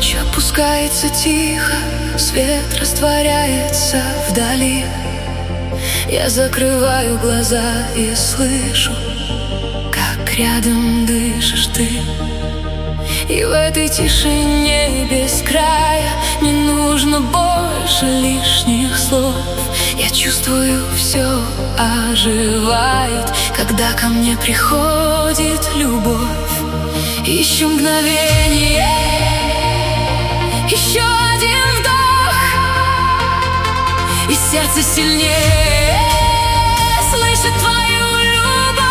Ночь опускается тихо, свет растворяется вдали. Я закрываю глаза и слышу, как рядом дышишь ты. И в этой тишине без края не нужно больше лишних слов. Я чувствую, все оживает, когда ко мне приходит любовь. Ищу мгновение, еще один вдох, и сердце сильнее слышит твою любовь.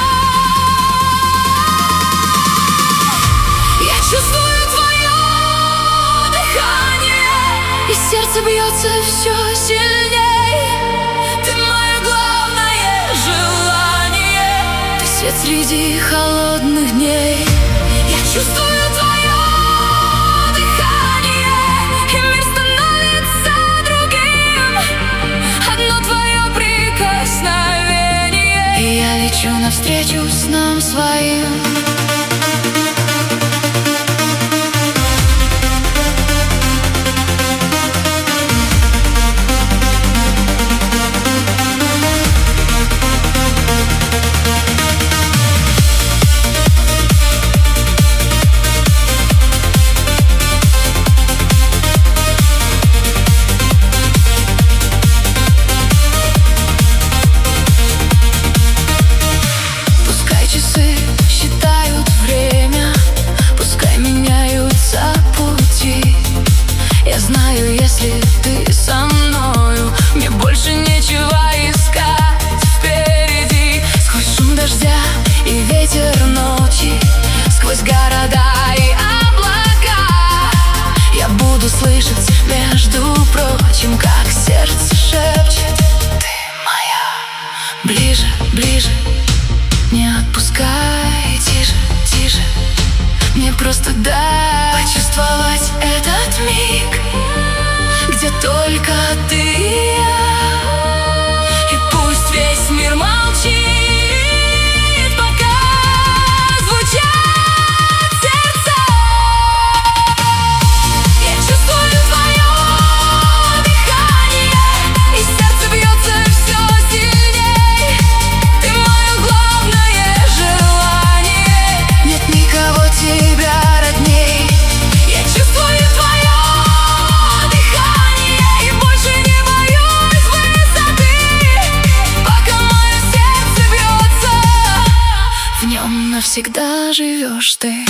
Я чувствую твое дыхание, и сердце бьется все сильнее. Ты мое главное желание, ты свет среди холодных дней. Я чувствую твое дыхание, и мир становится другим. Одно твое прикосновение, и я лечу навстречу снам своим. Если ты со мною, мне больше нечего искать впереди. Сквозь шум дождя и ветер ночи, сквозь города и облака, я буду слышать, между прочим, как сердце шепчет: ты моя. Ближе, ближе, не отпускай, тише, тише. Мне просто дай почувствовать этот миг, где только ты и я. И пусть весь мир молчит, пока звучат сердца. Я чувствую твое дыхание, и сердце бьется все сильней. Ты мое главное желание, нет никого тебя родней. Я чувствую твое дыхание, и больше не боюсь высоты, пока мое сердце бьется, в нем навсегда живешь ты.